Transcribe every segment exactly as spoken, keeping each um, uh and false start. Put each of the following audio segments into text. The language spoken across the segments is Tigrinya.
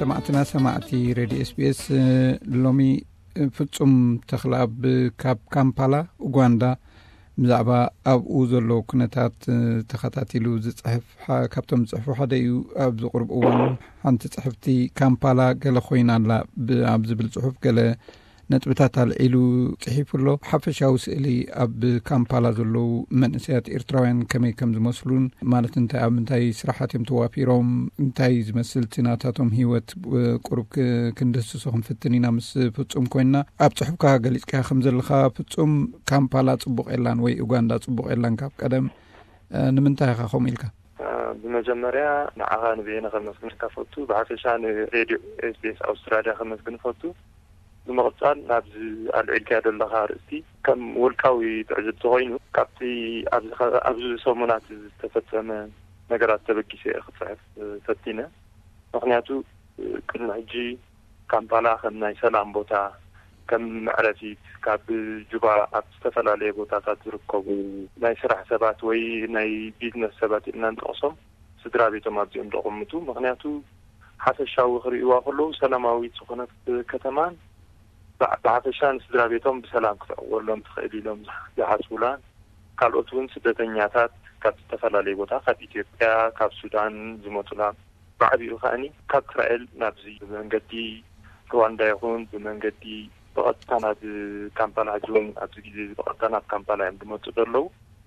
سمعتنا سمعتي راديو اس بي اس لومي ፍጹም ተخلاب ካብ ካምፓላ ኡጋንዳ ብዛዕባ ኣብኡ ዘሎ ኩነታት ተኸታቲሉ ዝጽሕፍ ካብቶም ዝጽሕፉ ሓደ እዩ። ኣብ ዝቕርብ እዋን ሓንቲ ጽሕፍቲ ካምፓላ ገለ ኮይናላ ኣብ ዝብል ጽሑፍ ገለ ነጥብታት አልዒሉ ጽሒፉሎ ሓፈሻዊ ስእሊ ኣብ ካምፓላ ዘለው መንእሰያት ኤርትራውያን ከመይ ከም ዝመስሉን ማለት እንታይ ኣብ እንታይ ስራሓትዮም ተዋፊሮም እንታይ ዝመስል ትናታቶም ህይወት ቁርብ ክንደስሶ ክንፍትን ኢና ምስ ፍጹም ኮይና ኣብ ጽሑፍካ ገሊጽካ ከም ዘለኻ ፍጹም ካምፓላ ጽቡቕ ኤላን ወይ ኡጋንዳ ጽቡቕ ኤላን ካብ ቀደም ንምንታይ ኢኻ ከምኡ ኢልካ? በመጀመሪያ ንዓኻ ንቤና ከመስግን ካፈቱ ብሓፈሻ ሬድዮ ኤስ ቢ ኤስ ኣውስትራልያ ከመስግን ፈቱ ንምቕጻል ናብዚ ኣልዒልካ ዘለኻ ርእስቲ ከም ውልቃዊ ትዕዝብቲ ኮይኑ ካብቲ ኣብዚ ሰሙናት ዝተፈጸመ ነገራት ተበጊሰ ክጽሕፍ ፈቲነ ምክንያቱ ቅድሚ ሕጂ ካምፓላ ከም ናይ ሰላም ቦታ ከም ምዕረፊት ካብ ጁባ ኣብ ዝተፈላለየ ቦታታት ዝርከቡ ናይ ስራሕ ሰባት ወይ ናይ ቢዝነስ ሰባት ኢና ንጠቕሶም ስድራ ቤቶም ኣብዚኦም ደቕምቱ ምክንያቱ ሓፈሻዊ ክርእይዋ ከለዉ ሰላማዊት ዝኾነት ከተማን بعفشان سدرا بيتهم بسلام كتقولهم تخيلهم جهازولا ካልኦት እውን ስደተኛታት ካብ ዝተፈላለዩ ቦታ ካብ ኢትዮጵያ ካብ ሱዳን ዝመጡና ባዕቢኡ ኸኒ ካብ እስራኤል ናብዚ መንገዲ ሩዋንዳ ይኹን ብመንገዲ በቀጥታ ናብ ካምፓላ ጆን ኣብዚ ጊዜ በቀጥታ ናብ ካምፓላ ዝመጡ ደለው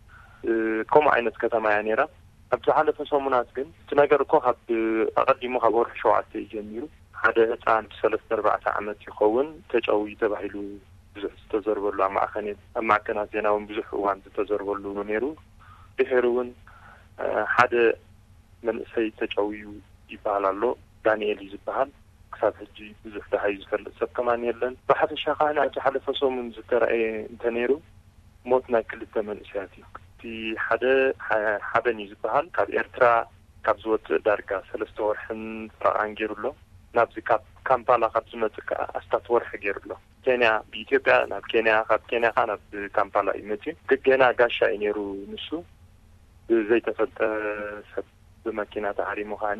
ከም ዓይነት ከተማ ያ ነራ ኣብቲ ሓለፈ ሰሙናት ግን እቲ ነገር እኮ ካብ ኣቀዲሙ ካብ ወርሒ ሸውዓተ ጀሚሩ ሓደ ህፃን ሰለስተ ኣርባዕተ ዓመት ይኸውን ተጫዊ ተባሂሉ ብዙሕ ዝተዘርበሉ ማዕኸኔት ማዕከናት ዜናውን ብዙሕ እዋን ዝተዘርበሉ ነይሩ ድሕሪ እውን ሓደ መንእሰይ ተጫዊዩ ይባሃል ኣሎ ዳንኤል ይባሃል ክሳብ ሕጂ ብዙሕ ደሃይ ዝፈልጥ ሰብ ከማን የለን ብሓፈሻ ኸና እቲ ሓለፈ ሰሙን ዝተረኣየ እንተነይሩ ሞት ናይ ክልተ መንእሰያት እዩ እቲ ሓደ ሓበን ይባሃል ካብ ኤርትራ ካብ ዝወፅእ ዳርጋ ሰለስተ ወርሕን ፍራቃን ገይሩሎ ናብዚ ካምፓላ ካብ ዝመጽእ ኣስታት ወርሒ ገይሩሎ ኬንያ በኢትዮጵያ ናብ ኬንያ ካብ ኬንያ ናብ ካምፓላ ይመጪ ገና ጋሻ ይነሩ ንሱ ዘይተፈልጠ ሰብ በመኪና ተሃሪሙ ኻኒ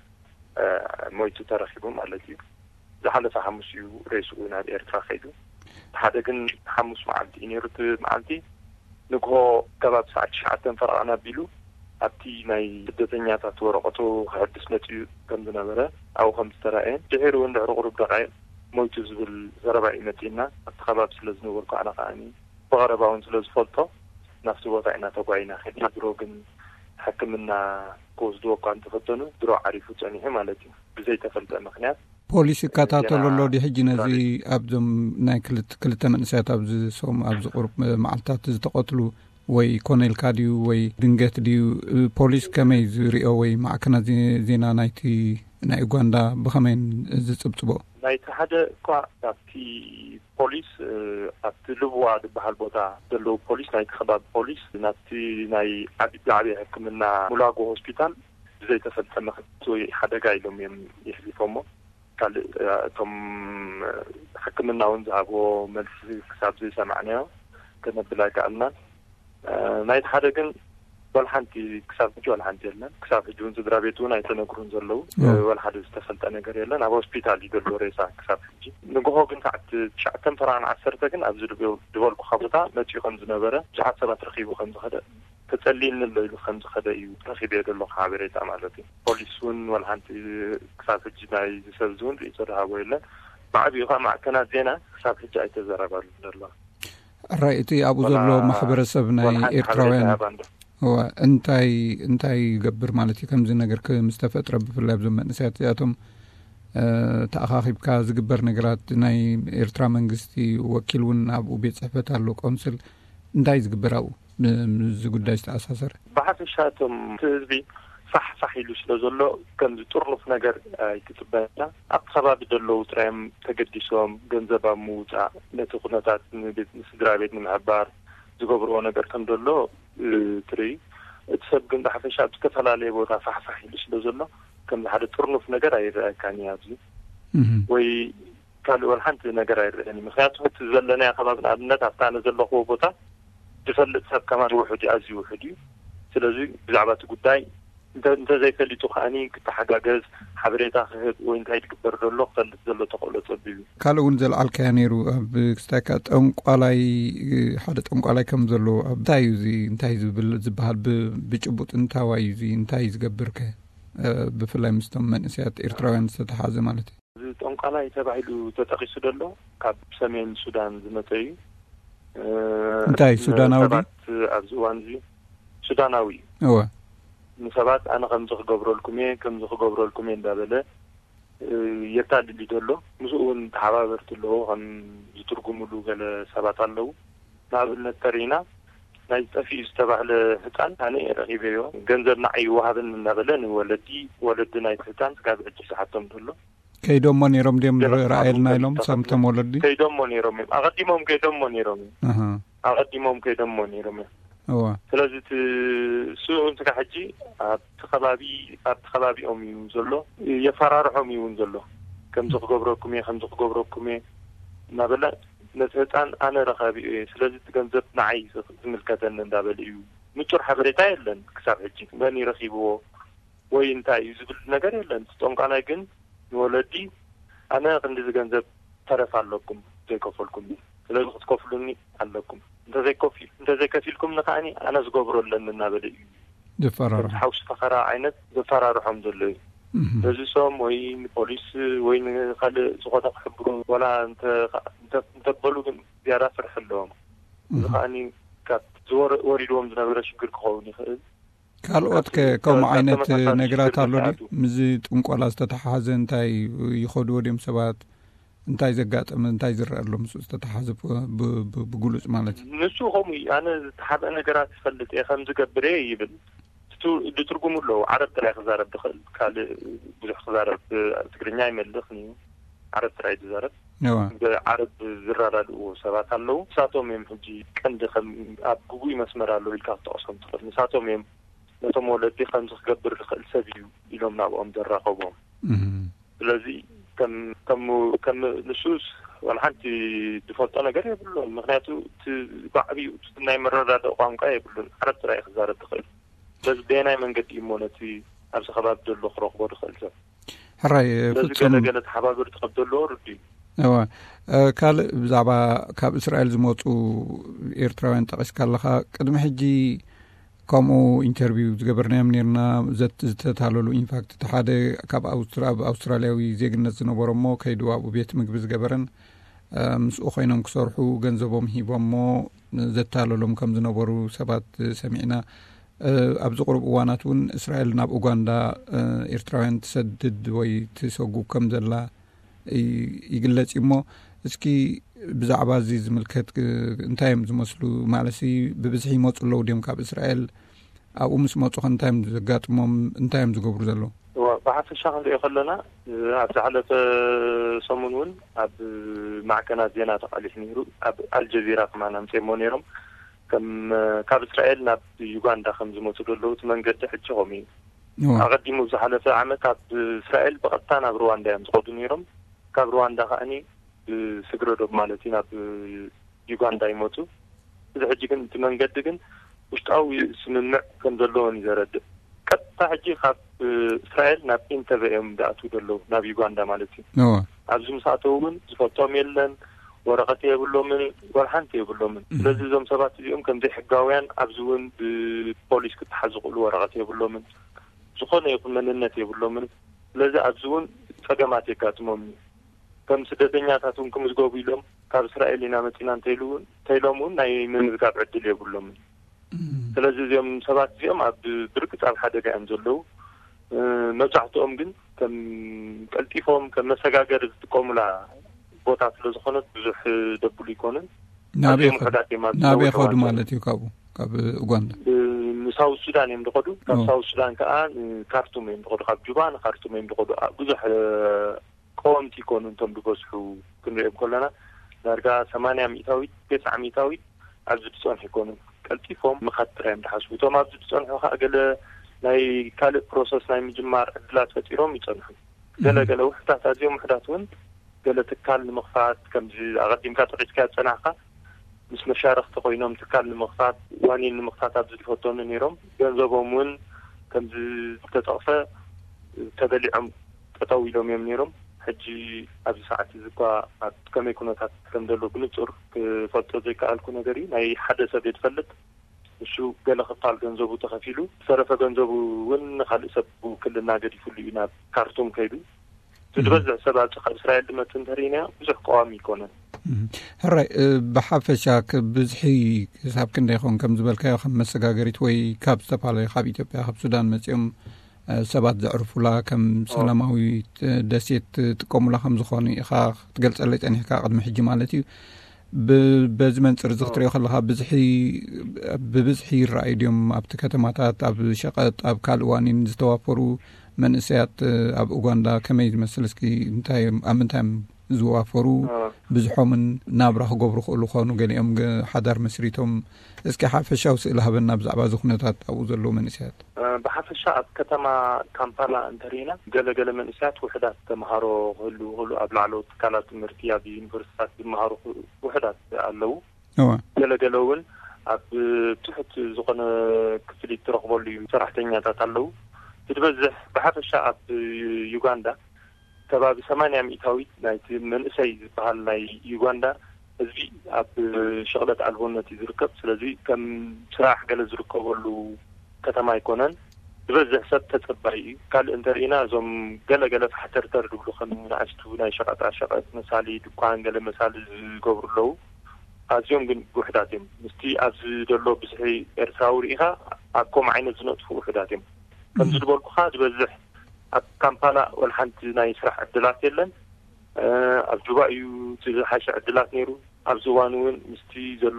ሞይቱ ተረኺቡ ማለት እዩ ዝሓለፈ ሐሙስ እዩ ሬሱ ናብ ኤርትራ ኸይዱ ሓደ ግን ሐሙስ መዓልቲ ይነሩት መዓልቲ ንግሆ ከባቢ ሰዓት ሸዓተ ፈራና ቢሉ ኣብቲ ናይ ስደተኛታት ወረቐቱ ክሕድስ መጽኡ ከም ዝነበረ ኣው ከም ዝተረኣየ ድሕሪ እውን ድሕሪ ቁሩብ ደቂቕ ሞይቱ ዝብል ዘረባ ይመጪና ኣብቲ ከባቢ ስለዝነበርኩ ኣነ ኸኣኒ ብቐረባውን ስለዝፈልጦ ናፍቲ ቦታ ኢና ተጓይና ኸይድና ድሮ ግን ሕክምና ክወስድዎ እኳ እንተፈተኑ ድሮ ዓሪፉ ፀኒሑ ማለት እዩ ብዘይተፈልጠ ምክንያት ፖሊስ ይከታተለሎ ድሕጂ ነዚ ኣብዞም ናይ ክልተ መንእሰያት ኣብዚ ሶም ኣብዚ ቁሩብ መዓልታት ዝተቐትሉ ወይ ኮኔል ካዲዩ ወይ ድንገት ዲዩ ፖሊስ ከመይ ዝሪኦ ወይ ማዕከናት ዜና ናይቲ ናይ ኡጋንዳ ብኸመይ ዝጽብጽቦ ናይቲ ሓደ እኳ ኣብቲ ፖሊስ ኣብቲ ልብዋ ዝበሃል ቦታ ዘለዎ ፖሊስ ናይቲ ከባቢ ፖሊስ ናብቲ ናይ ዓቢ ሕክምና ሙላጎ ሆስፒታል ብዘይተፈልጠ ምክንያት ወይ ሓደጋ ኢሎም እዮም ይሕሊፎሞ ካልእ እቶም ሕክምና እውን ዝሃብዎ መልሲ ክሳብ ዘይሰማዕናዮ ከነብላ ይከኣልና ናይቲ ሓደ ግን ወልሓንቲ ክሳብ ሕጂ ወልሓንቲ የለን ክሳብ ሕጂ እውን ስድራ ቤቱ እውን ኣይተነግሩን ዘለው ወልሓደ ዝተፈልጠ ነገር የለን ኣብ ሆስፒታል እዩ ዘሎ ሬሳ ክሳብ ሕጂ ንግሆ ግን ሰዓት ትሽዓተ ፍራን ዓሰርተ ግን ኣብዚ ድበልኩ ቦታ መፂኡ ከም ዝነበረ ብዙሓት ሰባት ረኺቡ ከም ዝኸደ ተጸሊን ንለይሉ ከም ዝኸደ እዩ ረኺበ ዘሎ ሓበሬታ ማለት እዩ ፖሊስ እውን ወልሓንቲ ክሳብ ሕጂ ናይ ዝሰብ ዝውን ርእሶ ዝሃቦ የለን ብዓብዩ ኸ ማዕከናት ዜና ክሳብ ሕጂ ኣይተዘረባሉ ዘሎ ራእይቲ ኣብኡ ዘሎ ማሕበረሰብ ናይ ኤርትራውያን እንታይ እንታይ ይገብር ማለት እዩ ከምዚ ነገር ከምዝተፈጥረ ብፍላይ ብዞም መንእሰያት እዚኣቶም ተኣኻኺብካ ዝግበር ነገራት ናይ ኤርትራ መንግስቲ ወኪል እውን ኣብኡ ቤት ጽሕፈት ኣሎ ቆንስል እንታይ ዝግበር ኣብኡ እዚ ጉዳይ ዝተኣሳሰረ ብሓፈሻቶም ህዝቢ صح صح ኢሉ ስለ ዘሎ ከምዚ ጥርኑፍ ነገር ኣይትጥበና ኣብ ከባቢ ደለው ጥራይም ተገዲሶም ገንዘብ ምውፃእ ነቲ ኩነታት ንቤት ስድራ ቤት ንምሕባር ዝገብርዎ ነገር ከም ደሎ ትርኢ እቲ ሰብ ግን ብሓፈሻ ብዝተፈላለየ ቦታ ፋሕፋሕ ኢሉ ስለ ዘሎ ከምዚ ሓደ ጥርኑፍ ነገር ኣይረአካኒ ኣብዚ ወይ ካልእ ወልሓንቲ ነገር ኣይረአኒ ምክንያቱ እቲ ዘለና ከባቢ ንኣብነት ኣብታነ ዘለኽዎ ቦታ ዝፈልጥ ሰብ ከማን ውሕድ ኣዝዩ ውሕድ እዩ ስለዚ ብዛዕባ እቲ ጉዳይ انت زي فليتو خاني كتحجاجز حبريتا خهد وانت هيتكبر دلو خلت دلو تقول تصبي كالون زل الكانيرو بستاكات انقالاي حدا انقالاي كم زلو ابدايزي انتاي زبال بچبوت انتاوايزي انتاي زغبرك بفلاي مستم منسيات ايرتراويان ستحازه مالتي انقالاي تبعيلو تتقيس دلو كاب سمين سودان زمتي انتاي سوداناوي ابزوانزي سوداناوي هو مسابات انا كم زغبرو لكم كم زغبرو لكم دابله يتعدل دلو مسؤون تحابرت له كم يترجموا له قال سبات الله نابلنا ترينا نايتفي استبع لهتان انا رغيبيو ገንዘብ نعي وهابن نابلن ولدي ولدنا يتهتان قاعد اجي حتم دلو كيدوم مونيروم ديم رايلنا لهم سمتم ولدي كيدوم مونيروم اقدمهم كيدوم مونيروم اها اقدمهم كيدوم مونيروم هو ስለዚህ እሱ እንተካ ሕጂ ኣብ ተኸባቢ ኣብ ተኸባቢኦም እዩ ዘሎ የፈራርሖም እዩ ዘሎ ከም ዝኽገብረኩም እየ ከም ዝኽገብረኩም እየ እናበለ ነቲ ህፃን ኣነ ረኻቢ እየ ስለዚህ ገንዘብ ንዓይ ዝምልከተኒ እንዳበለ እዩ ምጩር ሓበሬታ የለን ክሳብ ሕጂ መን ይረኺብዎ ወይ እንታይ እዩ ዝብል ነገር የለን ጠንቋላይ ግን ንወለዲ ኣነ ክንዲዚ ገንዘብ ተረፍ ኣለኩም ዘይከፈልኩም ስለዚህ ክትከፍሉኒ ኣለኩም እንደزي كفيل እንደزي كفيلكم نخاني انا زغبرو لنا نابل دفرار حوش فخرا عينت دفرارهم دلو لذي سوم وين بوليس وين خال زغدا خبروا ولا انت انت تقبلوا بيرا فرح لهم نخاني كات زور وريدهم نابل شكر كوني خل ካልኦት ከከም ዓይነት ነገራት አሉ ምዚ ጥንቆላ ዝተተሓዘ እንታይ ይኸዱ ወዲም ሰባት እንታይ ዘጋጠም እንታይ ዝረአሉ ምስ ዝተተሓዘ ብግሉጽ ማለት ንሱ ሆም ኣነ ተሓበ ነገራት ይፈልጥ ከም ዝገብረ ይብል ትርጉሙ ለው ዓረብ ጥራይ ክዛረብ ድኽእል ካል ብዙሕ ክዛረብ ትግርኛ ይመልኽኒ ዓረብ ጥራይ ዝዛረብ ነዋ ዓረብ ዝራራሉ ሰባት ኣለው ሳቶም እዮም ሕጂ ቀንዲ ከም ኣብ ጉጉይ መስመር ኣለው ኢልካ ክትጠቕሶም ትኽእል ንሳቶም እዮም ነቶም ወለዲ ከም ዝገብር ዝኽእል ሰብ እዩ ኢሎም ናብኦም ዘራኸቦም ስለዚ كم كم كم نصوص والحنت دفعت أنا قريب بقولون مغنياتو بعبي تناي مرة هذا قام قايب بقولون عرفت رأي خزارة دخل بس بيناي من قد يمونتي أبز خباب دلو خروق بدخل زا هراي فتشم لازم قالت حباب برتقب دلو ردي أيوة كال بزعبا كاب إسرائيل زموتو إيرتراوين تقش كاللخا قدم حجي كمو انترفيو زغبرنا منيرنا زت زتتالو انفاكت تحاده كاب أستراليا أسترالياوي زيغنت زنبرمو كيدو ابو بيت مغب زغبرن مسو خوينم كسرحو ገንዘቦም ሂቦሞ ዘታለሎም ከም ዝነበሩ ሰባት ሰሚዕና ኣብዝ ቁርብ ዋናቱን እስራኤል ናብ ኡጋንዳ ኤርትራውያን ተሰድድ ወይ ተሰጉ ከም ዘላ ይግለጽ እሞ እስኪ ብዛዕባ እዚ ዝምልከት እንታይም ዝመስሉ ማለሲ ብብዝሒ ይመጹለው ዲም ካብ እስራኤል ኣብኡ ምስ መጹ እንታይም ዘጋጥሞም እንታይም ዝገብሩ ዘለው بحث الشغل يخلنا عبد على سمون عب معكنا زينات على نيرو عب الجزيرة معنا مسمونيرهم كم كاب إسرائيل ناب يوغندا خمس متدلوت من قد حجومي أقدموا زحلة عامة كاب إسرائيل بقطعنا برواندا مسقطونيرهم كاب رواندا خاني سكرتوب مالتي ناب يوغندا يموتو إذا حجي كنت من قد كن وشتاوي سمنع كم دلون يزرد كتا حجي خاب إسرائيل ناب إنتبهم داتو دلو ناب يوغندا مالتي نوا أبزم ساعتهم زفتهم يلن ورقتي يقولوا من ورحنتي يقولوا من لازم زم سبعة يوم كم ذي حجاوين أبزون ببوليس كنت حزقوا ورقتي يقولوا من زخون يقول من النت يقولوا من لازم أبزون فجماعتي كاتمهم كم سددنيا تاتهم كم زجوا بيلهم كاب إسرائيل نامتنا تيلون تيلومون ناي من زكاب عدل يقولوا من لازم يوم سبعة يوم أب بركة على حدا كان زلوا مزحتهم جن كم كالتيفهم كم مسجاجر تقوم لا ቦታት ስለዝኾነ ብዙሕ ደብል ይኮነን ናቤ ናቤ ኸዱ ማለት እዩ ካብኡ ካብ ኡጋንዳ ሳውዝ ሱዳን እዮም ዝኸዱ ካብ ሳውዝ ሱዳን ከዓ ካርቱም እዮም ዝኸዱ ካብ ጁባ ንካርቱም እዮም ዝኸዱ ብዙሕ ቆወምቲ ይኮኑ እንቶም ዝበዝሑ ክንሪኦም ከለና ዳርጋ ሰማንያ ሚእታዊት ትስዓ ሚእታዊት ኣብዚ ዝፀንሑ ይኮኑ ቀልጢፎም መኻትራ እዮም ዝሓስቡ እቶም ኣብዚ ዝፀንሑ ከዓ ገለ ናይ ካልእ ፕሮሰስ ናይ ምጅማር ዕድላት ፈጢሮም ይፀንሑ ገለገለ ውሕታት ኣዝዮም ውሕዳት እውን قال تكال المخفات كم أقدم كاتريس كات صناعة مش مشارخ تقوينهم تكال المخفات واني المخفات أبزل فوتون نيرهم جنزبهم من كم تتقفى تبلعهم تطوي لهم يمنيرهم حجي أبي ساعة زكوا كم يكونوا كم دلوا بنصر فترة زي كألكو نجاري أي حدث بيتفلت شو قال خطال جنزبو تخفيلو صرف جنزبو ون خالي سبو كل الناجري فلي يناب كارتوم كيدو تتبزع سبعة خالي إسرائيل لما تنتهرينا بزح قوامي كونن هراي بحافشاك بزحي حساب كندا يكون كم زبل كاي خمس سغاغريت وي كاب استفاله خاب ኢትዮጵያ خاب ሱዳን መጽኦም ሰባት ዘዕርፉላ ከም ሰላማዊ ደሴት ጥቆሙላ ከም ዝኾኑ ኢኻ ትገልጸለይ ጸኒሕካ ቅድሚ ሕጂ ማለት እዩ በዚ መንጽር ዝኽትሪዮ ከለኻ ብዝሒ ብብዝሒ ይረኣዩ ኣብቲ ከተማታት ኣብ ሸቐጥ ኣብ ካልዋኒን ዝተዋፈሩ መንእሰያት ኣብ ኡጋንዳ ከመይ ዝመስል እስኪ እንታይ ኣብ ምንታይ ዝዋፈሩ ብዙሖምን ናብራ ክገብሩ ክእሉ ኾኑ ገሊኦም ሓዳር መስሪቶም እስኪ ሓፈሻው ስእሊ ሃበና ብዛዕባ ዝኹነታት ኣብኡ ዘለዉ መንእሰያት ብሓፈሻ ኣብ ከተማ ካምፓላ እንተሪና ገለገለ መንእሰያት ውሕዳት ተምሃሮ ክህሉ ክህሉ ኣብ ላዕለዎት ትካላት ትምህርቲ ኣብ ዩኒቨርሲቲታት ዝመሃሩ ውሕዳት ኣለዉ ገለገለ እውን ኣብ ትሕት ዝኾነ ክፍሊት ትረኽበሉ ሰራሕተኛታት ኣለዉ ትበዝሕ ብሓፈሻ ኣብ ዩጋንዳ ከባቢ ሰማንያ ሚእታዊት ናይቲ መንእሰይ ዝበሃል ናይ ዩጋንዳ ህዝቢ ኣብ ሸቕለት ኣልቦነት ዝርከብ ስለዚ ከም ስራሕ ገለ ዝርከበሉ ከተማ ኣይኮነን ዝበዝሕ ሰብ ተጸባይ እዩ ካልእ እንተሪእና እዞም ገለገለ ፋሕተርተር ድብሉ ከም ንኣሽቱ ናይ ሸቐጣ ሸቐጥ መሳሊ ድኳን ገለ መሳሊ ዝገብሩ ኣለዉ ኣዝዮም ግን ውሕዳት እዮም ምስቲ ኣብዚ ደሎ ብዝሒ ኤርትራዊ ርኢኻ ኣብ ከምኡ ዓይነት ዝነጥፉ ውሕዳት እዮም ከም ዝድበልኩኻ ዝበዝሕ ኣብ ካምፓላ ወልሓንቲ ናይ ስራሕ ዕድላት የለን ኣብ ጁባ እዩ ዝሓሸ ዕድላት ነይሩ ኣብዚ እዋን እውን ምስቲ ዘሎ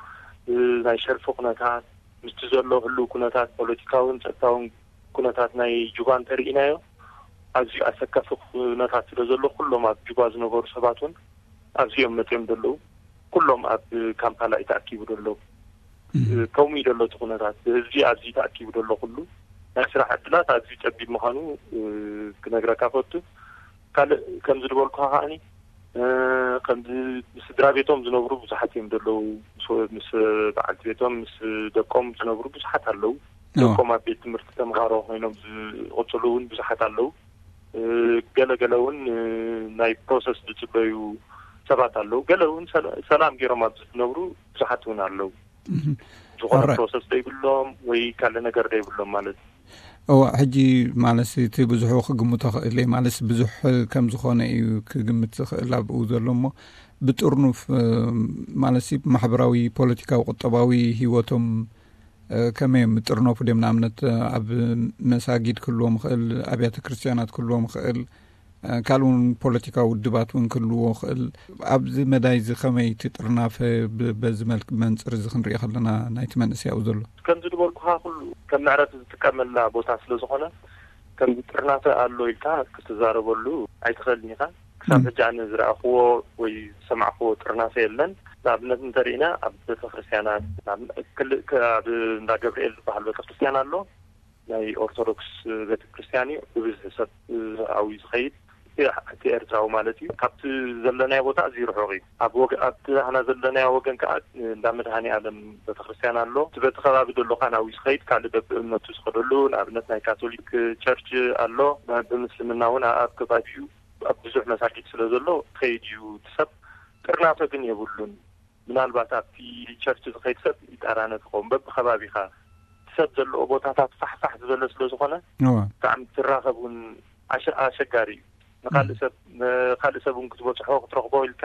ናይ ሸርፊ ኩነታት ምስቲ ዘሎ ህሉ ኩነታት ፖለቲካውን ፀጥታውን ኩነታት ናይ ጁባ እንተሪኢናዮ ኣዝዩ ኣሰካፊ ኩነታት ስለ ዘሎ ኩሎም ኣብ ጁባ ዝነበሩ ሰባት እውን ኣብዚኦም መፅኦም ዘለዉ ኩሎም ኣብ ካምፓላ እዩ ተኣኪቡ ደሎ ከምኡ እዩ ደሎ እቲ ኩነታት ህዝቢ ኣዝዩ ተኣኪቡ ደሎ ኩሉ ናይ ስራሕ ዕድላት ኣዝዩ ፀቢብ ምዃኑ ክነግረካ ፈቱ ካልእ ከም ዝድበልኩ ከዓኒ ከምዚ ስድራ ቤቶም ዝነብሩ ብዙሓት እዮም ደለዉ ምስ በዓልቲ ቤቶም ምስ ደቆም ዝነብሩ ብዙሓት ኣለዉ ደቆም ኣብ ቤት ትምህርቲ ተምሃሮ ኮይኖም ዝቕፅሉ እውን ብዙሓት ኣለዉ ገለገለ እውን ናይ ፕሮሰስ ዝፅበዩ ሰባት ኣለዉ ገለ እውን ሰላም ገይሮም ኣብ ዝነብሩ ብዙሓት እውን ኣለዉ ዝኾነ ፕሮሰስ ደይብሎም ወይ ካልእ ነገር ደይብሎም ማለት او حجي مالسي تي بزحو خغمو تخلي مالس بزح كم زخونه እዩ ክግምት ዝኽእል ኣብኡ ዘሎሞ ብጥርኑፍ ማለሲ ማሕበራዊ ፖለቲካዊ ቁጠባዊ ህይወቶም ከመይ ጥርኖፍ ደም ናምነት ኣብ መሳጊድ ክልዎም ክእል ኣብያተ ክርስቲያናት ክልዎም ክእል ካልውን ፖለቲካዊ ድባቱን ክልዎ ክእል ኣብዚ መዳይ ዝኸመይ ትጥርናፈ በዝመልክ መንጽር ዝኽንሪኢ ከለና ናይቲ መንእሰያው ዘሎ ከም ዝድበልኩ ኩሉ ከም ምዕረፍ ዝጥቀመላ ቦታ ስለ ዝኾነ ከም ጥርናፈ ኣሎ ኢልካ ክትዛረበሉ ኣይትኽእልን ኢኻ ክሳብ ሕጂ ኣነ ዝረኣኽዎ ወይ ዝሰማዕኽዎ ጥርናፈ የለን ንኣብነት እንተሪእና ኣብ ቤተ ክርስቲያናት ኣብ እንዳ ገብርኤል ዝበሃል ቤተ ክርስቲያን ኣሎ ናይ ኦርቶዶክስ ቤተ ክርስቲያን እዩ ብብዝሒ ሰብ ኣብኡ ዝኸይድ እቲ ኤርትራዊ ማለት እዩ ካብቲ ዘለናዮ ቦታ ኣዝዩ ርሑቕ እዩ ኣብ ኣብቲ ኣና ዘለናዮ ወገን ከዓ እንዳ መድሃኒ ዓለም ቤተ ክርስቲያን ኣሎ እቲ በቲ ከባቢ ደሎ ከዓ ናብኡ ዝኸይድ ካልእ በብእምነቱ ዝኸደሉ ንኣብነት ናይ ካቶሊክ ቸርች ኣሎ ብምስልምና እውን ኣብ ከባቢኡ ኣብ ብዙሕ መሳጊድ ስለ ዘሎ ትኸይድ እዩ ትሰብ ጥርናፈ ግን የብሉን ምናልባት ኣብቲ ቸርች ዝኸይድ ሰብ ይጣራነ ትኸውን በብኸባቢኻ ሰብ ዘለዎ ቦታታት ፋሕፋሕ ዝበለ ስለ ዝኾነ ብጣዕሚ ትራኸብ እውን ኣሸጋሪ እዩ ንኻልእ ሰብ ካልእ ሰብ እውን ክትበፅሖ ክትረኽቦ ኢልካ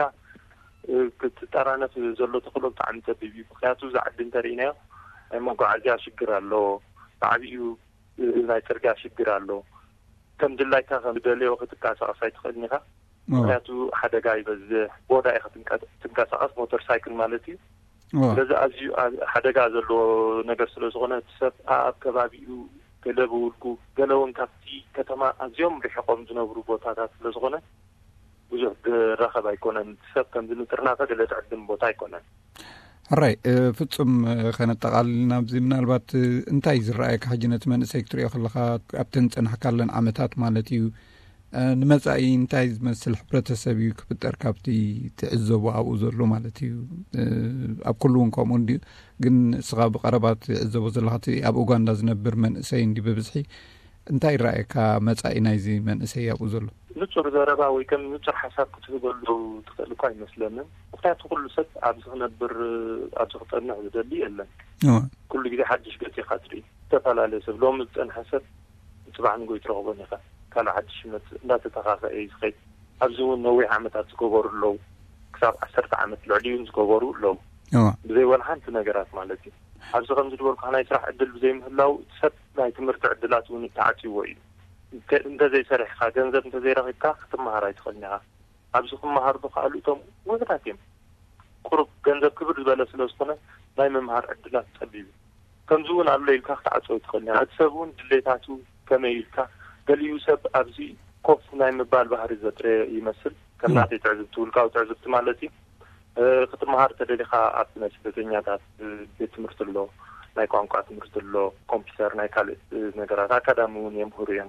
ክትጠራነፍ ዘሎ ተኽእሎ ብጣዕሚ ፀቢብ እዩ ምክንያቱ እዛ ዓዲ እንተሪእናዮ ናይ መጓዓዝያ ሽግር ኣሎ ብዓብኡ ናይ ፅርግያ ሽግር ኣሎ ከም ድላይካ ከም ደልዮ ክትንቀሳቐስ ኣይትኽእልን ኢኻ ምክንያቱ ሓደጋ ይበዝሕ ቦዳ ኢኻ ትንቀሳቐስ ሞተር ሳይክል ማለት እዩ ስለዚ ኣዝዩ ሓደጋ ዘለዎ ነገር ስለ ዝኾነ ሰብ ኣብ ከባቢኡ ገለ ብውልቁ ገለ እውን ካብቲ ከተማ ኣዝዮም ርሒቆም ዝነብሩ ቦታታት ስለ ዝኾነ ብዙሕ ዝራኸብ ኣይኮነን ሰብ ከም ዝንጥርናፈ ገለ ዝዕድም ቦታ ኣይኮነን ሕራይ ፍጹም ከነጠቓልልና ኣብዚ ምናልባት እንታይ ዝረኣየካ ሕጂ ነቲ መንእሰይ ክትሪኦ ከለኻ ኣብተን ፀናሕካለን ዓመታት ማለት እዩ ንመጻኢ እንታይ ዝመስል ሕብረተሰብ እዩ ክፍጠር ካብቲ ትዕዘቡ ኣብኡ ዘሎ ማለት እዩ ኣብ ኩሉ እውን ከምኡ እንዲ ግን ስኻ ብቀረባት ትዕዘቡ ዘለኻቲ ኣብ ኡጋንዳ ዝነብር መንእሰይ እንዲ ብብዝሒ እንታይ ይረኣየካ መጻኢ ናይዚ መንእሰይ ኣብኡ ዘሎ ንጹር ዘረባ ወይ ከም ንጹር ሓሳብ ክትህበሉ ትኽእል እኳ አይመስለንን ምክንያቱ ኩሉ ሰብ ኣብ ዝነብር ኣብ ዝኽጠንዕ ዝደሊ የለን ኩሉ ግዜ ሓድሽ ገጽ ኢኻ ትርኢ ዝተፈላለዩ ሰብ ሎሚ ዝጸንሐ ሰብ ጽባሕ ንጎይ ትረኽቦን ኢኻ ካልእ ሓድሽ መት እንዳተተኻኸየ ዝኸይድ ኣብዚ እውን ነዊሕ ዓመታት ዝገበሩ ኣለዉ ክሳብ ዓሰርተ ዓመት ልዕሊኡ ዝገበሩ ኣለዉ ብዘይወላ ሓንቲ ነገራት ማለት እዩ ኣብዚ ከም ዝድበልኩ ናይ ስራሕ ዕድል ብዘይምህላው ሰብ ናይ ትምህርቲ ዕድላት እውን ተዓፂዎ እዩ እንተዘይሰሪሕካ ገንዘብ እንተዘይረኺብካ ክትመሃር ኣይትኽእልኒ ኢኻ ኣብዚ ክመሃሩ ዝኽኣሉ እቶም ውሕዳት እዮም ቁሩብ ገንዘብ ክብር ዝበለ ስለ ዝኾነ ናይ ምምሃር ዕድላት ፀቢብ ከምዚ እውን ኣሎ ኢልካ ክትዓፅዎ ይትኽእልኒ ኢኻ እቲ ሰብ እውን ድሌታቱ ከመይ ኢልካ ገሊኡ ሰብ ኣብዚ ኮፍ ናይ ምባል ባህሪ ዘጥረየ ይመስል ከም ናተይ ትዕዝብቲ ውልቃዊ ትዕዝብቲ ማለት እዩ ክትመሃር ተደሊኻ ኣብ ናይ ስደተኛታት ቤት ትምህርቲ ኣሎ ናይ ቋንቋ ትምህርቲ ኣሎ ኮምፒተር ናይ ካልእ ነገራት ኣካዳሚ እውን የምህሩ እዮም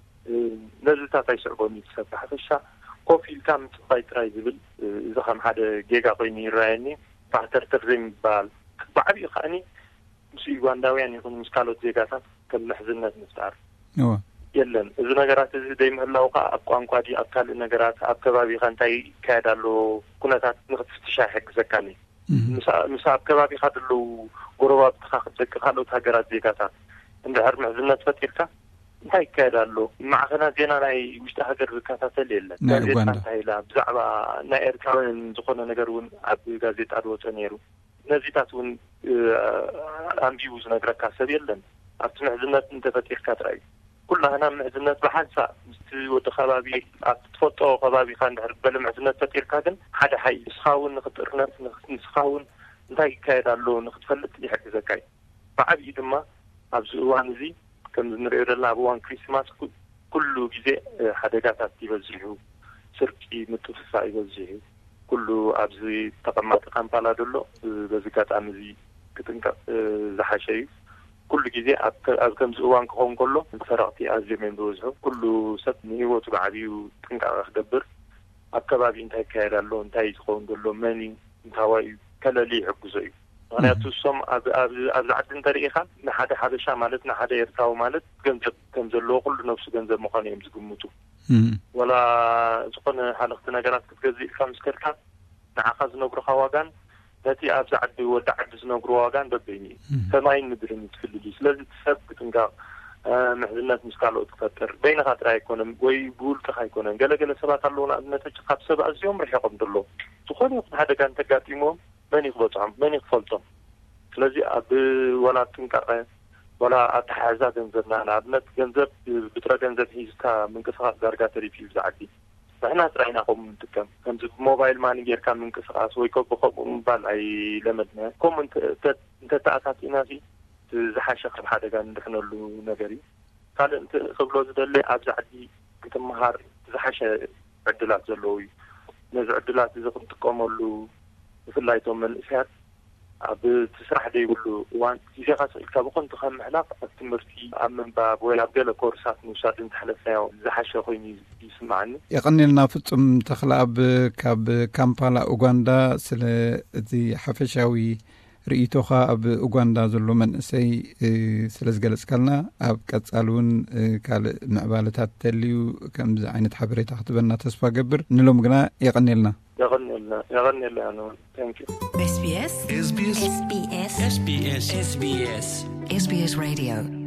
ነዚታት ኣይስዕቦም ሰብ ብሓፈሻ ኮፍ ኢልካ ምፅባይ ጥራይ ዝብል እዚ ከም ሓደ ጌጋ ኮይኑ ይረኣየኒ ባሕተርተር ዘይምባል ብዓብዪ ከዓኒ ምስ ዩጋንዳውያን ይኹን ምስ ካልኦት ዜጋታት ከም ምሕዝነት ምፍጣር የለን እዚ ነገራት እዚ ዘይምህላው ከዓ ኣብ ቋንቋ ዲ ኣብ ካልእ ነገራት ኣብ ከባቢኻ እንታይ ይካየድ ኣሎ ኩነታት ንኽትፍትሻ ይሕግዘካኒ ምስ ኣብ ከባቢኻ ደለው ጎረባብትኻ ክትደቂ ካልኦት ሃገራት ዜጋታት እንድሕር ምሕዝነት ፈጢርካ እንታይ ይካየድ ኣሎ ማዕኸና ዜና ናይ ውሽጢ ሃገር ዝከታተል የለን ጋዜጣ እንታይ ኢላ ብዛዕባ ናይ ኤርትራውያን ዝኾነ ነገር እውን ኣብ ጋዜጣ ዝወፀ ነይሩ ነዚታት እውን ኣንቢቡ ዝነግረካ ሰብ የለን ኣብቲ ምሕዝነት እንተፈጢርካ ትራእዩ ኩላህና ምሕዝነት ብሓንሳእ ምስቲ ወዲ ከባቢ ኣብ ትፈልጦ ከባቢኻ እንድሕር በለ ምሕዝነት ፈጢርካ ግን ሓደ ሓይ ንስኻ እውን ንኽጥርነት ንስኻ እውን እንታይ ይካየድ ኣሎ ንኽትፈልጥ ይሕግዘካ እዩ ብዓብዪ ድማ ኣብዚ እዋን እዚ ከም ንሪኦ ዘለና ኣብ እዋን ክሪስማስ ኩሉ ግዜ ሓደጋታት ይበዝሑ ስርቂ ምጥፍፋእ ይበዝሑ ኩሉ ኣብዚ ተቐማጢ ካምፓላ ደሎ በዚ ጋጣሚ እዚ ክጥንቀቕ ዝሓሸ እዩ ኩሉ ግዜ ኣብ ከምዚ እዋን ክኸውን ከሎ ሰረቕቲ ኣዝዮም እዮም ዝበዝሑ ኩሉ ሰብ ንሂወቱ ብዓብዩ ጥንቃቐ ክገብር ኣብ ከባቢ እንታይ ይካየድ ኣሎ እንታይ ዝኸውን ዘሎ መን እንታዋይ እዩ ከለሊ ይሕግዞ እዩ ምክንያቱ እሶም ኣብዚ ዓዲ እንተሪኢኻ ንሓደ ሓበሻ ማለት ንሓደ ኤርትራዊ ማለት ገንዘብ ከም ዘለዎ ኩሉ ነብሱ ገንዘብ ምዃኑ እዮም ዝግምቱ ወላ ዝኾነ ሓለኽቲ ነገራት ክትገዝእ ኢልካ ምስ ከድካ ንዓኻ ዝነግሩኻ ዋጋን ነቲ ኣብዚ ዓዲ ወዲ ዓዲ ዝነግሩ ዋጋን በበይኒ ሰማይን ምድርን ትፍልል እዩ ስለዚ ሰብ ክጥንቃቕ ምሕዝነት ምስ ካልኦት ክፈጥር በይንኻ ጥራይ ኣይኮነን ወይ ብውልቅኻ ኣይኮነን ገለገለ ሰባት ኣለዉ ንኣብነት ካብ ሰብ ኣዝዮም ርሒቖም ደሎ ዝኾነ ይኹን ሓደጋ እንተጋጢሞም መን ይክበፅሖም መን ይክፈልጦም ስለዚ ኣብ ወላ ጥንቃቐ ወላ ኣተሓሕዛ ገንዘብና ንኣብነት ገንዘብ ብጥረ ገንዘብ ሒዝካ ምንቅስቓስ ዳርጋ ተሪፍ እዩ ዝዓዲ ንሕና ጥራይና ከምኡ ንጥቀም ከምዚ ብሞባይል ማኒ ጌርካ ምንቅስቓስ ወይ ከምኡ ምባል ኣይለመድና ከምኡ እንተተኣታቲና ሲ ዝሓሸ ካብ ሓደጋ ንድሕነሉ ነገር እዩ ካልእ ክብሎ ዝደለ ኣብዚ ዓዲ ክትመሃር ዝሓሸ ዕድላት ዘለዉ እዩ ነዚ ዕድላት እዚ ክንጥቀመሉ ብፍላይ እቶም መንእሰያት ኣብ ትስራሕ ደይብሉ እዋን ግዜኻ ስኢልካ ብኮንቱ ከም ምሕላፍ ኣብ ትምህርቲ ኣብ ምንባብ ወይ ኣብ ገለ ኮርሳት ምውሳድ እንተሕለፍናዮ ዝሓሸ ኮይኑ ይስማዓኒ የቐኒልና ፍጹም ተኽለኣብ ካብ ካምፓላ ኡጋንዳ ስለ እዚ ሓፈሻዊ ርእቶኻ ኣብ ኡጋንዳ ዘሎ መንእሰይ ስለ ዝገለጽካልና ኣብ ቀጻሊ እውን ካልእ ምዕባለታት ተልዩ ከምዚ ዓይነት ሓበሬታ ክትበና ተስፋ ገብር ንሎም ግና የቐኒልና يغني يغني لأنه thank you إس بي إس إس بي إس إس بي إس إس بي إس إس بي إس Radio